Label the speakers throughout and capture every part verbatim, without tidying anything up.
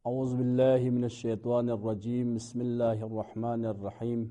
Speaker 1: اعوذ باللہ من الشیطان الرجیم بسم اللہ الرحمن الرحیم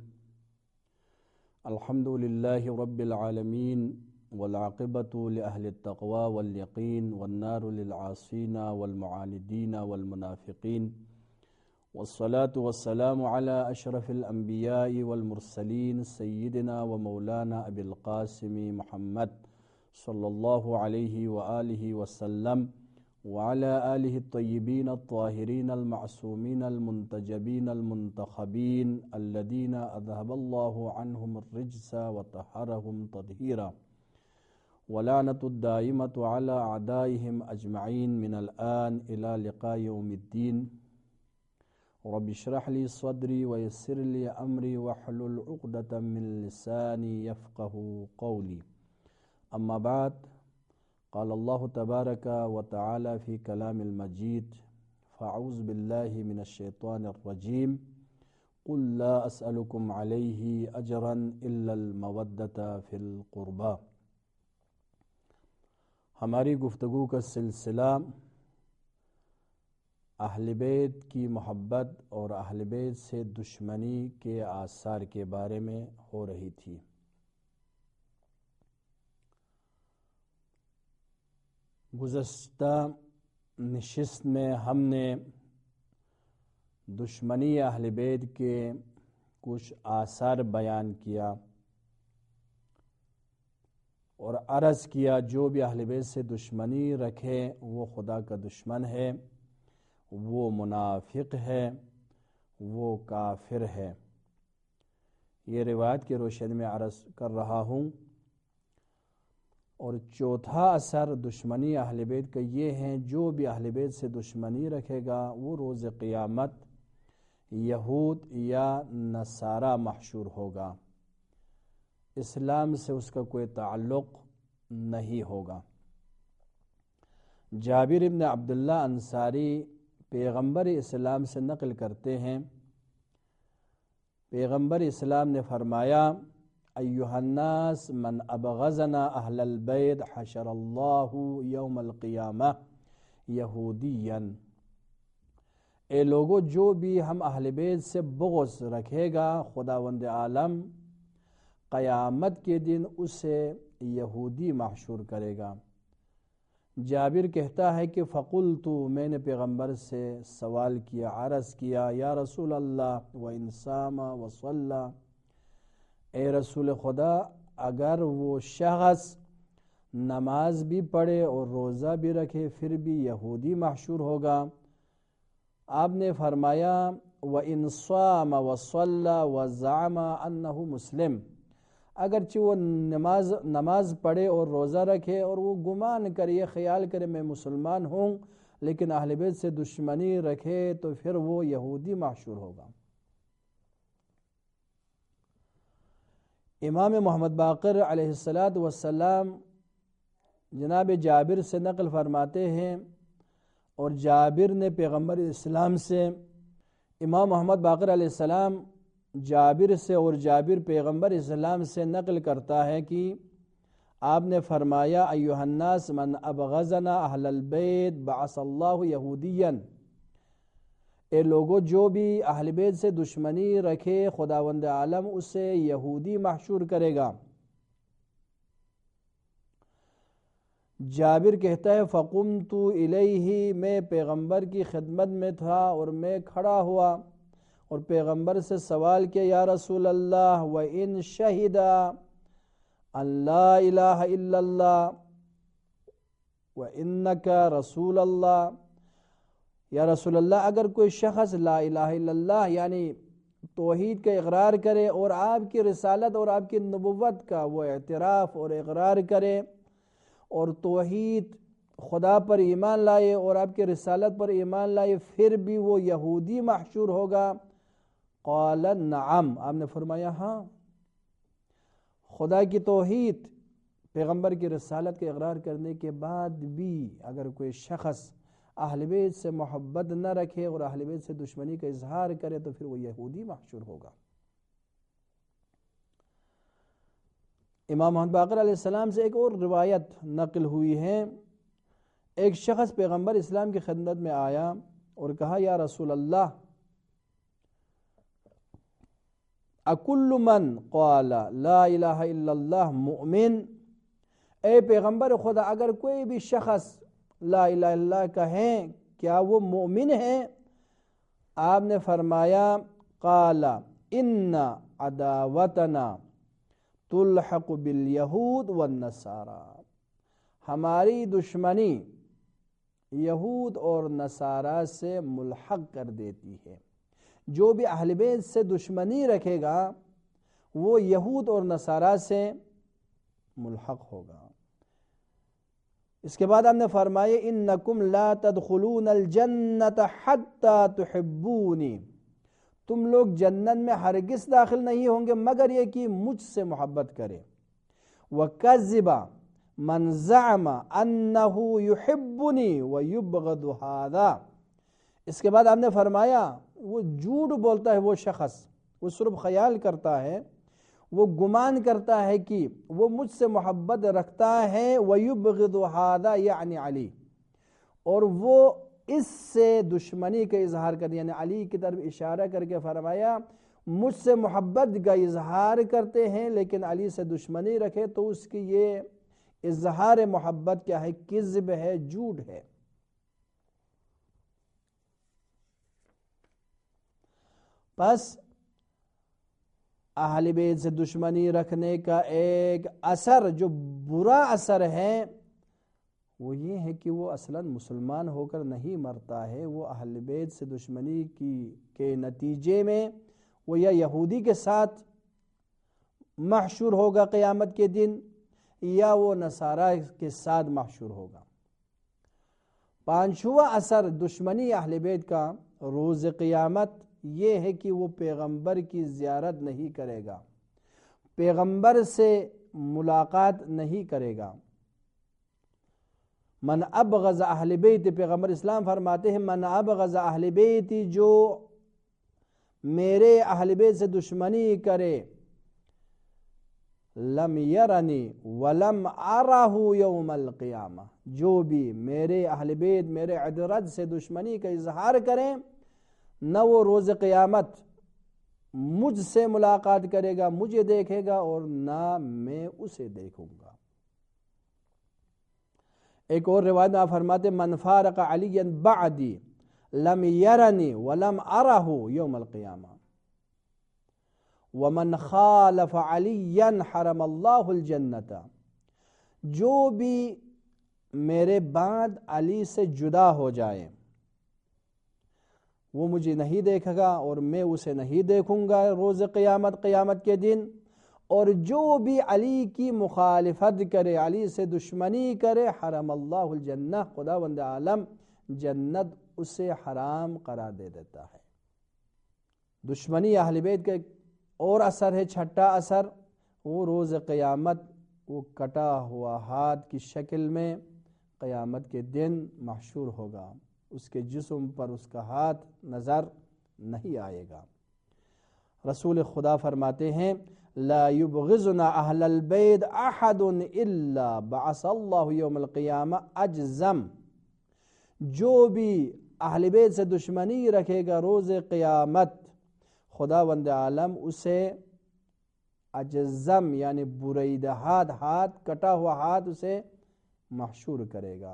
Speaker 1: الحمد للہ رب العالمین والعاقبۃ لأہل التقوی والیقین والنار للعاصین والمعاندین والمنافقین والصلاة والسلام علی اشرف الانبیاء والمرسلین سیدنا ومولانا ابی القاسم محمد صلی اللہ علیہ وآلہ وسلم وعلى آله الطيبين الطاهرين المعصومين المنتجبين المنتخبين الذين أذهب الله عنهم الرجس وطهرهم تطهيرا ولعنة الدائمة على أعدائهم أجمعين من الآن إلى لقاء يوم الدين رب اشرح لي صدري ويسر لي أمري واحلل عقدة من لساني يفقه قولي أما بعد قال اللہ تبارک و تعالی فی کلام المجید فاعوذ باللہ من الشیطان الرجیم قل لا اسألکم علیہ اجرا الا المودۃ فی القربى۔ ہماری گفتگو کا سلسلہ اہل بیت کی محبت اور اہل بیت سے دشمنی کے آثار کے بارے میں ہو رہی تھی۔ گزشتہ نشست میں ہم نے دشمنی اہل بیت کے کچھ آثار بیان کیا اور عرض کیا جو بھی اہل بیت سے دشمنی رکھے وہ خدا کا دشمن ہے، وہ منافق ہے، وہ کافر ہے۔ یہ روایت کی روشنی میں عرض کر رہا ہوں۔ اور چوتھا اثر دشمنی اہل بیت کا یہ ہے، جو بھی اہل بیت سے دشمنی رکھے گا وہ روز قیامت یہود یا نصارہ محشور ہوگا، اسلام سے اس کا کوئی تعلق نہیں ہوگا۔ جابر بن عبداللہ انصاری پیغمبر اسلام سے نقل کرتے ہیں، پیغمبر اسلام نے فرمایا ایہا الناس من ابغضنا اہل البیت حشر اللہ یوم القیامہ یہودیا۔ اے لوگو جو بھی ہم اہل بیت سے بغض رکھے گا خداوند عالم قیامت کے دن اسے یہودی محشور کرے گا۔ جابر کہتا ہے کہ فقلت، میں نے پیغمبر سے سوال کیا، عرض کیا، یا رسول اللہ وَإِن صَامَ وَصَلَّى، اے رسول خدا اگر وہ شخص نماز بھی پڑھے اور روزہ بھی رکھے پھر بھی یہودی محشور ہوگا؟ آپ نے فرمایا وَإِن صَامَ وَصَلَّى وَزَعَمَ أَنَّهُ مسلم، اگرچہ وہ نماز نماز پڑھے اور روزہ رکھے اور وہ گمان کرے، یہ خیال کرے میں مسلمان ہوں، لیکن اہل بیت سے دشمنی رکھے تو پھر وہ یہودی محشور ہوگا۔ امام محمد باقر علیہ الصلاۃ والسلام جناب جابر سے نقل فرماتے ہیں، اور جابر نے پیغمبر اسلام سے، امام محمد باقر علیہ السلام جابر سے اور جابر پیغمبر اسلام سے نقل کرتا ہے کہ آپ نے فرمایا ایھا الناس من ابغضنا اہل البیت بعث اللہ یہودیا۔ اے لوگو جو بھی اہل بیت سے دشمنی رکھے خداوند عالم اسے یہودی محشور کرے گا۔ جابر کہتا ہے فقمت الیہ، میں پیغمبر کی خدمت میں تھا اور میں کھڑا ہوا اور پیغمبر سے سوال کیا، یا رسول اللہ وَإِن شَهِدَ أَن لَا إِلَهَ إِلَّا اللَّهُ وَإِنَّكَ رَسُولَ اللَّهِ، یا رسول اللہ اگر کوئی شخص لا الہ الا اللہ یعنی توحید کا اقرار کرے اور آپ کی رسالت اور آپ کی نبوت کا وہ اعتراف اور اقرار کرے اور توحید خدا پر ایمان لائے اور آپ کی رسالت پر ایمان لائے پھر بھی وہ یہودی محشور ہوگا؟ قال نعم، آپ نے فرمایا ہاں۔ خدا کی توحید پیغمبر کی رسالت کے اقرار کرنے کے بعد بھی اگر کوئی شخص اہل بیت سے محبت نہ رکھے اور اہل بیت سے دشمنی کا اظہار کرے تو پھر وہ یہودی محشور ہوگا۔ امام محمد باقر علیہ السلام سے ایک اور روایت نقل ہوئی ہے، ایک شخص پیغمبر اسلام کی خدمت میں آیا اور کہا یا رسول اللہ اکل من قال لا الہ الا اللہ مؤمن، اے پیغمبر خدا اگر کوئی بھی شخص لا الہ الا اللہ کہیں کیا وہ مومن ہے؟ آپ نے فرمایا قال ان عداوتنا تلحق بالیہود والنصارى، ہماری دشمنی یہود اور نصارہ سے ملحق کر دیتی ہے۔ جو بھی اہل بیت سے دشمنی رکھے گا وہ یہود اور نصارہ سے ملحق ہوگا۔ اس کے بعد ہم نے فرمایا انکم لا تدخلون الجنت حتی تحبونی، تم لوگ جنت میں ہرگز داخل نہیں ہوں گے مگر یہ کہ مجھ سے محبت کرے۔ وَكَذِّبَ مَنْ زَعَمَ أَنَّهُ يُحِبُّنِي وَيُبْغَضُ هَذَا، اس کے بعد ہم نے فرمایا وہ جھوٹ بولتا ہے وہ شخص، وہ صرف خیال کرتا ہے، وہ گمان کرتا ہے کہ وہ مجھ سے محبت رکھتا ہے، وَيُبْغِضُ هَذَا یعنی علی، اور وہ اس سے دشمنی کا اظہار کر، یعنی علی کی طرف اشارہ کر کے فرمایا مجھ سے محبت کا اظہار کرتے ہیں لیکن علی سے دشمنی رکھے تو اس کی یہ اظہار محبت کیا ہے؟ کذب ہے، جھوٹ ہے۔ بس اہل بیت سے دشمنی رکھنے کا ایک اثر جو برا اثر ہے وہ یہ ہے کہ وہ اصلاً مسلمان ہو کر نہیں مرتا ہے، وہ اہل بیت سے دشمنی کی کے نتیجے میں وہ یا یہودی کے ساتھ محشور ہوگا قیامت کے دن یا وہ نصارہ کے ساتھ محشور ہوگا۔ پانچواں اثر دشمنی اہل بیت کا روز قیامت یہ ہے کہ وہ پیغمبر کی زیارت نہیں کرے گا، پیغمبر سے ملاقات نہیں کرے گا۔ من ابغض اہل بیت، پیغمبر اسلام فرماتے ہیں من ابغض اہل بیت، جو میرے اہل بیت سے دشمنی کرے، لم یرنی ولم ارہ یوم القیامہ، جو بھی میرے اہل بیت میرے عدرت سے دشمنی کا اظہار کریں نہ وہ روز قیامت مجھ سے ملاقات کرے گا، مجھے دیکھے گا اور نہ میں اسے دیکھوں گا۔ ایک اور روایت میں آپ فرماتے من فارق علی بعدی لم یرنی ولم ارہ یوم القیامہ ومن خالف علی حرم اللہ الجنت، جو بھی میرے بعد علی سے جدا ہو جائے وہ مجھے نہیں دیکھے گا اور میں اسے نہیں دیکھوں گا روز قیامت قیامت کے دن، اور جو بھی علی کی مخالفت کرے، علی سے دشمنی کرے، حرم اللہ الجنہ، خداوند عالم جنت اسے حرام قرار دے دیتا ہے۔ دشمنی اہل بیت کا ایک اور اثر ہے، چھٹا اثر، وہ روز قیامت وہ کٹا ہوا ہاتھ کی شکل میں قیامت کے دن محشور ہوگا، اس کے جسم پر اس کا ہاتھ نظر نہیں آئے گا۔ رسول خدا فرماتے ہیں لا یبغضنا اہل البیت احد الا بعث اللہ یوم القیامہ اجزم، جو بھی اہل بیت سے دشمنی رکھے گا روز قیامت خداوند عالم اسے اجزم یعنی بریدہ ہاتھ، ہاتھ کٹا ہوا ہاتھ اسے محشور کرے گا۔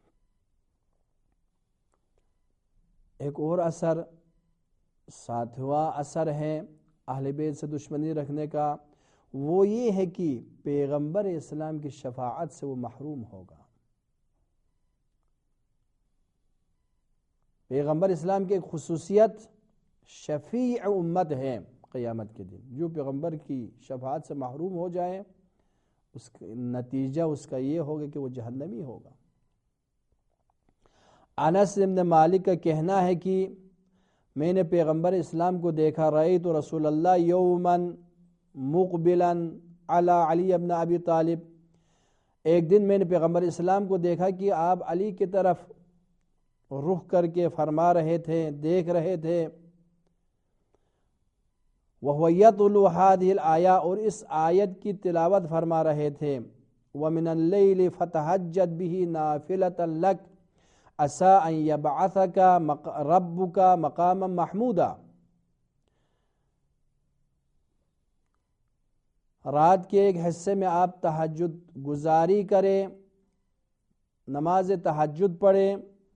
Speaker 1: ایک اور اثر، ساتواں اثر ہے اہل بیت سے دشمنی رکھنے کا، وہ یہ ہے کہ پیغمبر اسلام کی شفاعت سے وہ محروم ہوگا۔ پیغمبر اسلام کی ایک خصوصیت شفیع امت ہے قیامت کے دن، جو پیغمبر کی شفاعت سے محروم ہو جائے اس کا نتیجہ اس کا یہ ہوگا کہ وہ جہنمی ہوگا۔ انس بن مالک کا کہنا ہے کہ میں نے پیغمبر اسلام کو دیکھا، رأیت رسول اللہ یوما مقبلا علی علی ابن ابی طالب، ایک دن میں نے پیغمبر اسلام کو دیکھا کہ آپ علی کی طرف رخ کر کے فرما رہے تھے، دیکھ رہے تھے، وَهُوَ يَتْلُو هَذِهِ الْآيَةِ، اور اس آیت کی تلاوت فرما رہے تھے، وَمِنَ اللَّيْلِ فَتَهَجَّدْ بِهِ نَافِلَةً لَكَ، عسیٰ ان یبعثک ربک مقاما محمودا، رات کے ایک حصے میں آپ تہجد گزاری کریں، نماز تہجد پڑھیں،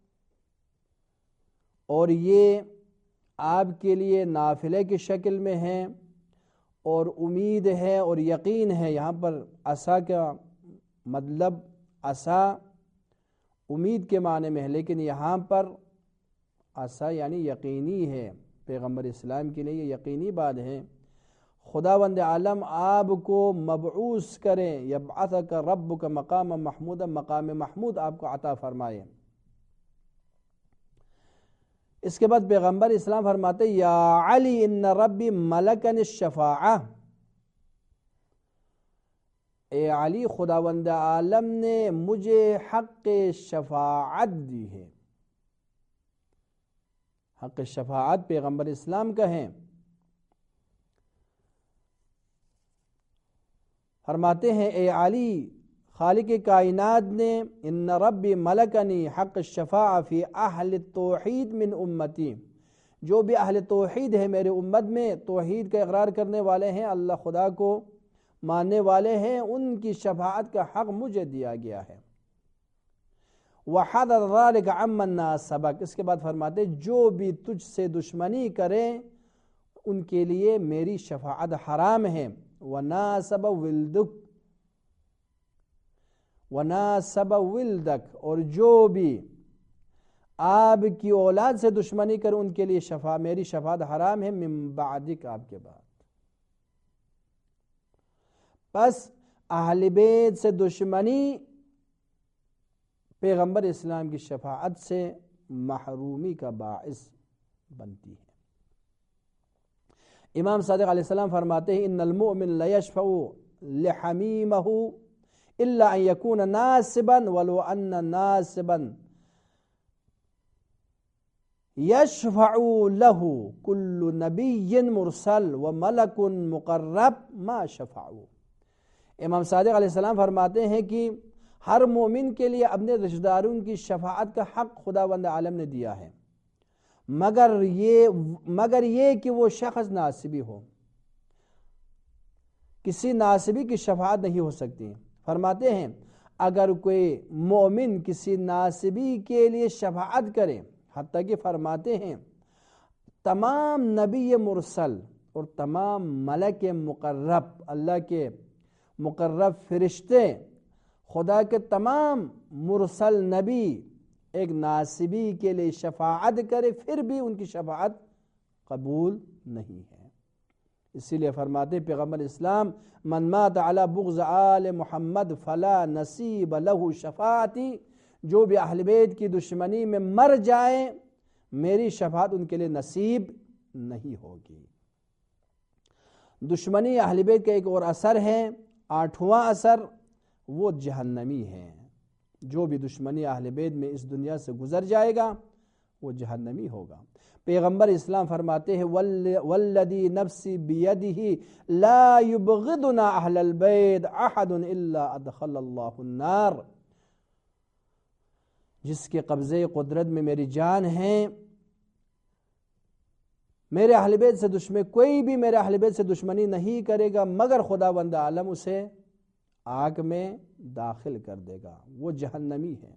Speaker 1: اور یہ آپ کے لیے نافلے کی شکل میں ہیں، اور امید ہے اور یقین ہے۔ یہاں پر عسیٰ کا مطلب عسیٰ امید کے معنی میں ہے، لیکن یہاں پر عسیٰ یعنی یقینی ہے، پیغمبر اسلام کے لیے یہ یقینی بات ہے، خداوند عالم آپ کو مبعوث کریں، یبعثک ربک مقام محمود، مقام محمود آپ کو عطا فرمائے۔ اس کے بعد پیغمبر اسلام فرماتے یا علی ان ربی ملکن الشفاعہ، اے علی خداوند عالم نے مجھے حق شفاعت دی ہے۔ حق شفاعت پیغمبر اسلام کا ہے۔ فرماتے ہیں اے علی خالق کائنات نے ان ربی ملکنی حق الشفاعہ فی اہل التوحید من امتی، جو بھی اہل توحید ہے میرے امت میں، توحید کا اقرار کرنے والے ہیں، اللہ خدا کو ماننے والے ہیں، ان کی شفاعت کا حق مجھے دیا گیا ہے۔ وحضر ذلک عمن ناسبک، اس کے بعد فرماتے جو بھی تجھ سے دشمنی کریں ان کے لیے میری شفاعت حرام ہے۔ وناسب ولدک وناسب ولدک، اور جو بھی آپ کی اولاد سے دشمنی کریں ان کے لیے شفاعت میری شفاعت حرام ہے، من بعدک آپ کے بعد۔ پس اہل بیت سے دشمنی پیغمبر اسلام کی شفاعت سے محرومی کا باعث بنتی ہے۔ امام صادق علیہ السلام فرماتے ہیں ان المؤمن لیشفع لحمیمہ الا ان یکون ناسبا ولو ان ناسبا یشفع له کل نبی مرسل وملک مقرب ما شفعوا۔ امام صادق علیہ السلام فرماتے ہیں کہ ہر مومن کے لیے اپنے رشتہ داروں کی شفاعت کا حق خداوند عالم نے دیا ہے، مگر یہ مگر یہ کہ وہ شخص ناسبی ہو، کسی ناسبی کی شفاعت نہیں ہو سکتی۔ فرماتے ہیں اگر کوئی مومن کسی ناسبی کے لیے شفاعت کرے، حتیٰ کہ فرماتے ہیں تمام نبی مرسل اور تمام ملک مقرب، اللہ کے مقرب فرشتے، خدا کے تمام مرسل نبی ایک ناسبی کے لیے شفاعت کرے پھر بھی ان کی شفاعت قبول نہیں ہے۔ اسی لیے فرماتے پیغمبر اسلام من مات علی بغض آل محمد فلا نصیب له شفاعتی، جو بھی اہل بیت کی دشمنی میں مر جائے میری شفاعت ان کے لیے نصیب نہیں ہوگی۔ دشمنی اہل بیت کا ایک اور اثر ہے، آٹھواں اثر، وہ جہنمی ہے۔ جو بھی دشمنی اہل بیت میں اس دنیا سے گزر جائے گا وہ جہنمی ہوگا۔ پیغمبر اسلام فرماتے ہیں والذی نفسی بیدہ لا یبغضنا اہل البیت احد الا ادخل اللہ النار، جس کے قبضے قدرت میں میری جان ہے، میرے اہل بیت سے دشمنی کوئی بھی میرے اہل بیت سے دشمنی نہیں کرے گا مگر خداوند عالم اسے آگ میں داخل کر دے گا، وہ جہنمی ہے۔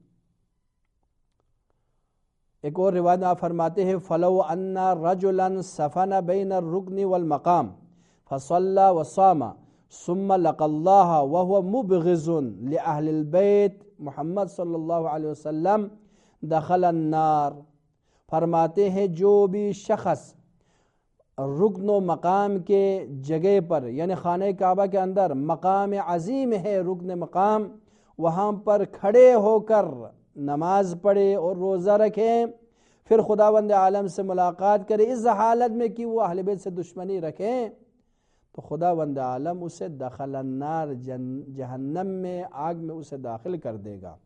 Speaker 1: ایک اور روایت میں آپ فرماتے ہیں فَلَوْ أَنَّ رَجُلًا سَفَنَ بَيْنَ الرُّكْنِ وَالْمَقَامِ فَصَلَّى وَصَامَ ثُمَّ لَقَى اللَّهَ وَهُوَ مُبْغِضٌ لِأَهْلِ الْبَيْتِ محمد صلی اللہ علیہ وسلم دخل النار۔ فرماتے ہیں جو بھی شخص رکن و مقام کے جگہ پر، یعنی خانہ کعبہ کے اندر مقام عظیم ہے، رکن مقام، وہاں پر کھڑے ہو کر نماز پڑھے اور روزہ رکھے، پھر خداوند عالم سے ملاقات کرے اس حالت میں کہ وہ اہل بیت سے دشمنی رکھیں، تو خداوند عالم اسے دخل النار جہنم میں، آگ میں اسے داخل کر دے گا۔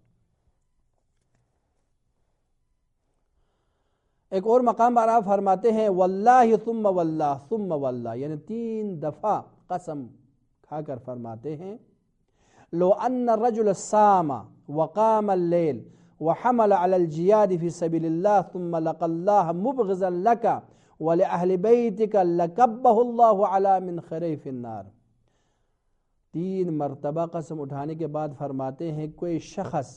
Speaker 1: ایک اور مقام پر آپ فرماتے ہیں واللہ ثم واللہ ثم واللہ، یعنی تین دفعہ قسم کھا کر فرماتے ہیں لو ان الرجل صام وقام اللیل وحمل على الجهاد في سبيل الله ثم لقى الله مبغضا لك ولأهل بيتك لكبه الله على منخره في النار. تین مرتبہ قسم اٹھانے کے بعد فرماتے ہیں کوئی شخص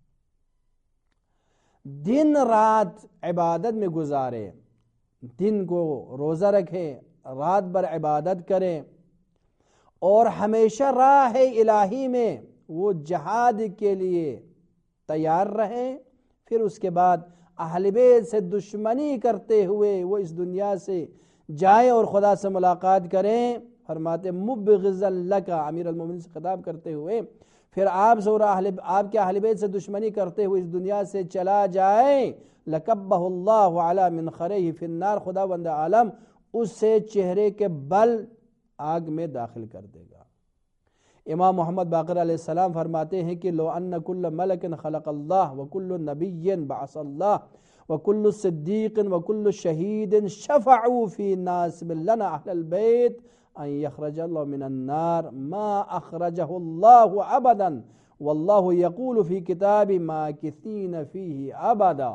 Speaker 1: دن رات عبادت میں گزارے، دن کو روزہ رکھے، رات بھر عبادت کرے اور ہمیشہ راہ الہی میں وہ جہاد کے لیے تیار رہے، پھر اس کے بعد اہل بیت سے دشمنی کرتے ہوئے وہ اس دنیا سے جائیں اور خدا سے ملاقات کریں. فرماتے مبغضا لک، امیر المومنین سے خطاب کرتے ہوئے پھر آپ سے اور آپ کے اہل بیت سے دشمنی کرتے ہوئے اس دنیا سے چلا جائے، لکبہ اللہ علی منخرہ فی النار، خدا بند عالم اس سے چہرے کے بل آگ میں داخل کر دے گا. امام محمد باقر علیہ السلام فرماتے ہیں کہ لو ان کل ملک خلق اللہ وکل نبی بعث اللہ وکل صدیق وکل شہید شفعوا فی ناس لنا اہل البیت ان یخرج اللہ من النار ما اخرجہ اللہ ابدا واللہ یقول فی کتاب ماکثین فیہ ابدا.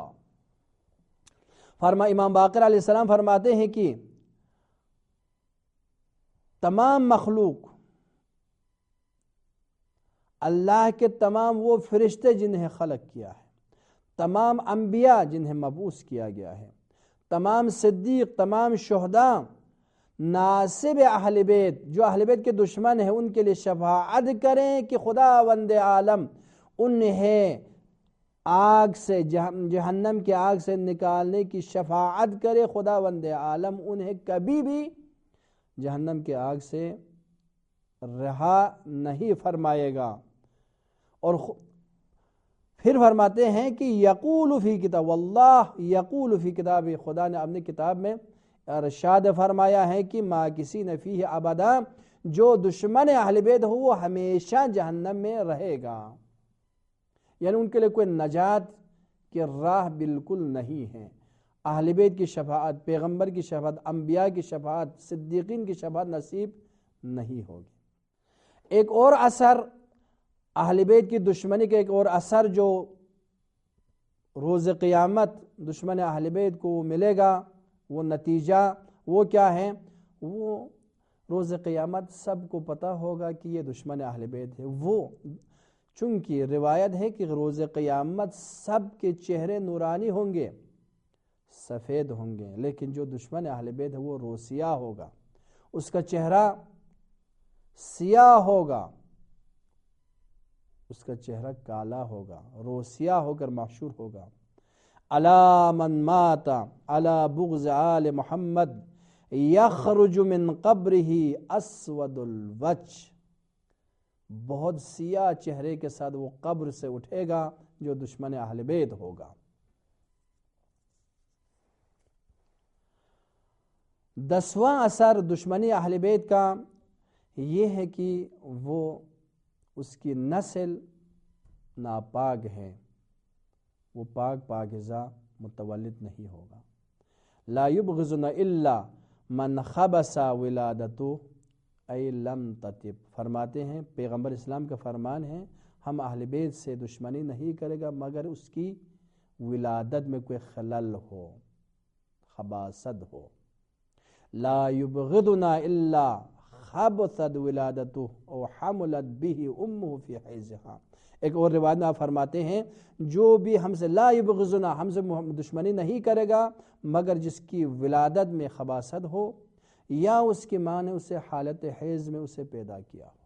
Speaker 1: فرما امام باقر علیہ السلام فرماتے ہیں کہ تمام مخلوق، اللہ کے تمام وہ فرشتے جنہیں خلق کیا ہے، تمام انبیاء جنہیں مبعوث کیا گیا ہے، تمام صدیق، تمام شہداء، ناصب اہل بیت جو اہل بیت کے دشمن ہیں ان کے لیے شفاعت کریں کہ خداوند عالم انہیں آگ سے جہنم کے آگ سے نکالنے کی شفاعت کرے، خداوند عالم انہیں کبھی بھی جہنم کے آگ سے رہا نہیں فرمائے گا. اور پھر فرماتے ہیں کہ یقول فی کتاب، واللہ یقول فی کتاب، خدا نے اپنی کتاب میں ارشاد فرمایا ہے کہ ماکثین فیہ ابدا، جو دشمن اہل بیت ہو وہ ہمیشہ جہنم میں رہے گا. یعنی ان کے لیے کوئی نجات کی راہ بالکل نہیں ہے. اہل بیت کی شفاعت، پیغمبر کی شفاعت، انبیاء کی شفاعت، صدیقین کی شفاعت نصیب نہیں ہوگی. ایک اور اثر اہل بیت کی دشمنی کا، ایک اور اثر جو روز قیامت دشمن اہل بیت کو ملے گا، وہ نتیجہ وہ کیا ہے؟ وہ روز قیامت سب کو پتہ ہوگا کہ یہ دشمن اہل بیت ہے. وہ چونکہ روایت ہے کہ روز قیامت سب کے چہرے نورانی ہوں گے، سفید ہوں گے، لیکن جو دشمن اہل بیت ہے وہ روسیاہ ہوگا، اس کا چہرہ سیاہ ہوگا، اس کا چہرہ کالا ہوگا، روسیاہ ہو کر محشور ہوگا. الا من مات علی بغض آل محمد یخرج من قبرہ اسود الوجہ، بہت سیاہ چہرے کے ساتھ وہ قبر سے اٹھے گا جو دشمن اہل بیت ہوگا. دسواں اثر دشمنی اہل بیت کا یہ ہے کہ وہ اس کی نسل ناپاک ہے، وہ پاک پاکیزہ متولد نہیں ہوگا. لا یبغضن الا من خبث ولادتہ ای لم تطب. فرماتے ہیں پیغمبر اسلام کا فرمان ہے، ہم اہل بیت سے دشمنی نہیں کرے گا مگر اس کی ولادت میں کوئی خلل ہو، خباثت ہو. لا یبغضنا الا خبثت ولادتہ او حملت به امہ فی حیضہا. ایک اور روایت میں آپ فرماتے ہیں جو بھی ہم سے لا یبغضنا، ہم سے دشمنی نہیں کرے گا مگر جس کی ولادت میں خباثت ہو یا اس کی ماں نے اسے حالت حیض میں اسے پیدا کیا ہو.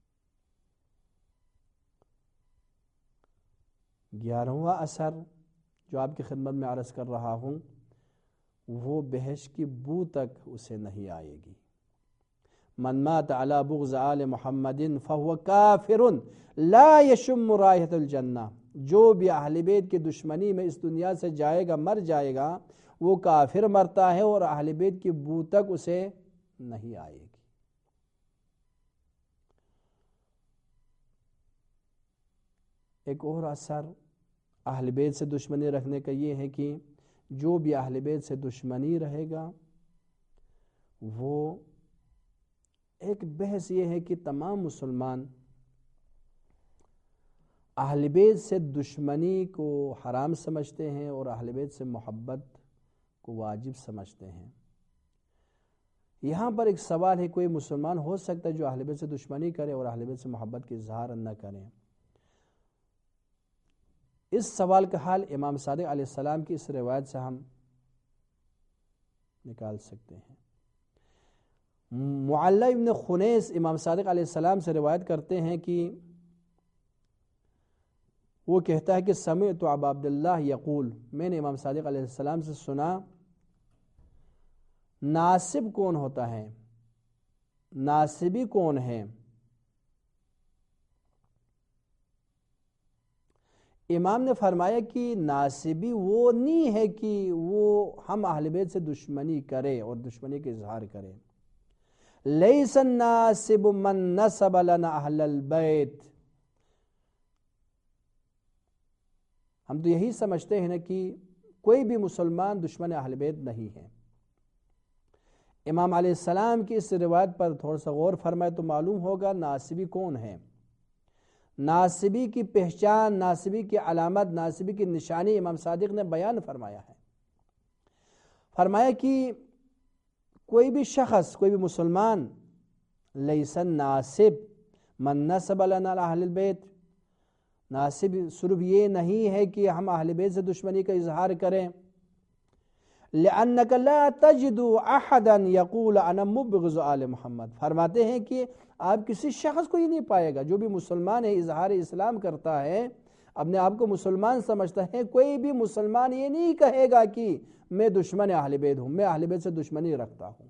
Speaker 1: گیارہواں اثر جو آپ کی خدمت میں عرض کر رہا ہوں، وہ بہشت کی بو تک اسے نہیں آئے گی. من مات علی بغض آل محمد فہو کافر لا یشم رائحۃ الجنہ. جو بھی اہل بیت کی دشمنی میں اس دنیا سے جائے گا، مر جائے گا، وہ کافر مرتا ہے اور اہل بیت کی بو تک اسے نہیں آئے گی. ایک اور اثر اہل بیت سے دشمنی رکھنے کا یہ ہے کہ جو بھی اہل بیت سے دشمنی رہے گا، وہ ایک بحث یہ ہے کہ تمام مسلمان اہل بیت سے دشمنی کو حرام سمجھتے ہیں اور اہل بیت سے محبت کو واجب سمجھتے ہیں۔ یہاں پر ایک سوال ہے، کوئی مسلمان ہو سکتا ہے جو اہل بیت سے دشمنی کرے اور اہل بیت سے محبت کی اظہار نہ کرے؟ اس سوال کا حل امام صادق علیہ السلام کی اس روایت سے ہم نکال سکتے ہیں۔ معلّہ ابن خنیس امام صادق علیہ السلام سے روایت کرتے ہیں کہ وہ کہتا ہے کہ سمعت ابا عبداللہ یقول، میں نے امام صادق علیہ السلام سے سنا، ناصب کون ہوتا ہے، ناصبی کون ہے؟ امام نے فرمایا کہ ناصبی وہ نہیں ہے کہ وہ ہم اہل بیت سے دشمنی کرے اور دشمنی کے اظہار کرے۔ لیس الناصب من نصب لنا اہل البیت، ہم تو یہی سمجھتے ہیں نا کہ کوئی بھی مسلمان دشمن اہل بیت نہیں ہے۔ امام علیہ السلام کی اس روایت پر تھوڑا سا غور فرمائے تو معلوم ہوگا ناصبی کون ہے۔ ناصبی کی پہچان، ناصبی کی علامت، ناصبی کی نشانی امام صادق نے بیان فرمایا ہے۔ فرمایا کہ کوئی بھی شخص، کوئی بھی مسلمان، لیس الناصب من نصب لنا اہل البیت، ناصب صرف یہ نہیں ہے کہ ہم اہل بیت سے دشمنی کا اظہار کریں۔ لأنك لا تجد احدا يقول انا مبغض آل محمد، فرماتے ہیں کہ آپ کسی شخص کو یہ نہیں پائے گا جو بھی مسلمان ہے، اظہار اسلام کرتا ہے، اپنے آپ کو مسلمان سمجھتا ہے، کوئی بھی مسلمان یہ نہیں کہے گا کہ میں دشمن اہل بیت ہوں، میں اہل بیت سے دشمنی رکھتا ہوں۔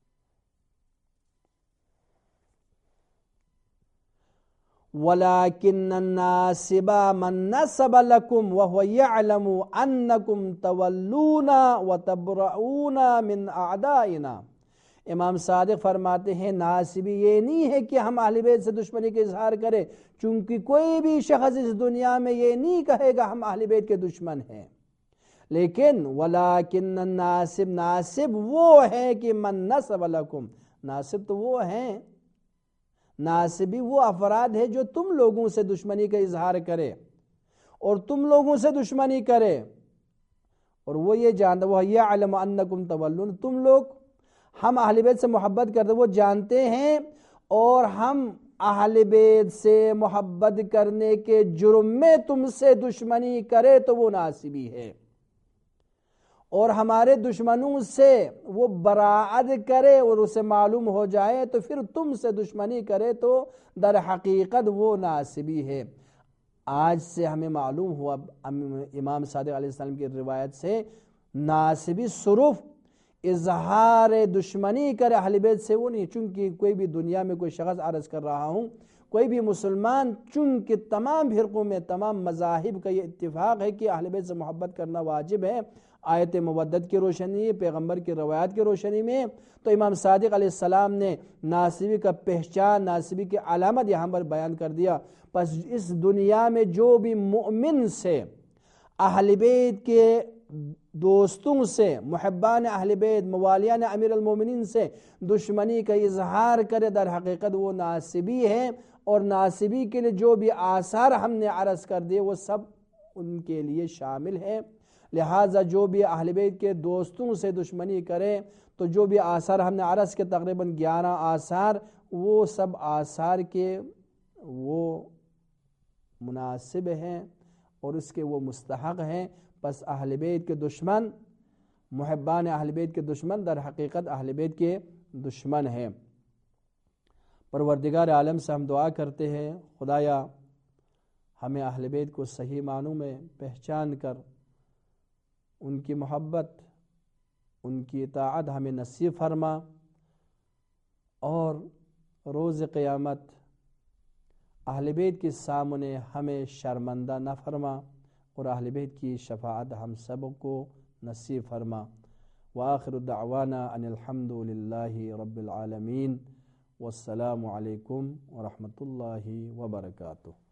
Speaker 1: وَلَكِنَّ النَّاسِبَ مَن نَّسَبَ لَكُمْ وَهُوَ يَعْلَمُ أَنَّكُمْ تَوَلُّونَ وَتَبْرَؤُونَ مِنْ أَعْدَائِنَا، امام صادق فرماتے ہیں ناصبی یہ نہیں ہے کہ ہم اہل بیت سے دشمنی کے اظہار کریں، چونکہ کوئی بھی شخص اس دنیا میں یہ نہیں کہے گا ہم اہل بیت کے دشمن ہیں، لیکن وَلَكِنَّ النَّاسِب، ناصب وہ ہے کہ مَن نَّسَبَ لَكُمْ، ناصب تو وہ ہیں، ناصبی وہ افراد ہے جو تم لوگوں سے دشمنی کا اظہار کرے اور تم لوگوں سے دشمنی کرے، اور وہ یہ جانتا، وہ یعلم انکم تولون، تم لوگ ہم اہل بیت سے محبت کرتے، وہ جانتے ہیں، اور ہم اہل بیت سے محبت کرنے کے جرم میں تم سے دشمنی کرے تو وہ ناصبی ہے، اور ہمارے دشمنوں سے وہ براعت کرے اور اسے معلوم ہو جائے تو پھر تم سے دشمنی کرے تو در حقیقت وہ ناصبی ہے۔ آج سے ہمیں معلوم ہوا امام صادق علیہ السلام کی روایت سے ناصبی صرف اظہار دشمنی کرے اہل بیت سے وہ نہیں، چونکہ کوئی بھی دنیا میں کوئی شخص عرض کر رہا ہوں، کوئی بھی مسلمان، چونکہ تمام فرقوں میں، تمام مذاہب کا یہ اتفاق ہے کہ اہل بیت سے محبت کرنا واجب ہے، آیت مودت کی روشنی، پیغمبر کی روایات کی روشنی میں، تو امام صادق علیہ السلام نے ناصبی کا پہچان، ناصبی کی علامت یہاں پر بیان کر دیا۔ پس اس دنیا میں جو بھی مؤمن سے، اہل بیت کے دوستوں سے، محبان اہل بیت، موالیان امیر المومنین سے دشمنی کا اظہار کرے، در حقیقت وہ ناصبی ہے، اور ناصبی کے لیے جو بھی آثار ہم نے عرض کر دیے وہ سب ان کے لیے شامل ہے۔ لہٰذا جو بھی اہل بیت کے دوستوں سے دشمنی کرے تو جو بھی آثار ہم نے عرض کے تقریباً گیارہ آثار، وہ سب آثار کے وہ مناسب ہیں اور اس کے وہ مستحق ہیں۔ پس اہل بیت کے دشمن، محبان اہل بیت کے دشمن در حقیقت اہل بیت کے دشمن ہیں۔ پروردگار عالم سے ہم دعا کرتے ہیں، خدایا ہمیں اہل بیت کو صحیح معنوں میں پہچان کر ان کی محبت، ان کی اطاعت ہمیں نصیب فرما، اور روز قیامت اہل بیت کے سامنے ہمیں شرمندہ نہ فرما، اور اہل بیت کی شفاعت ہم سب کو نصیب فرما۔ وآخر دعوانا ان الحمد للہ رب العالمین، والسلام علیکم ورحمۃ اللہ وبرکاتہ۔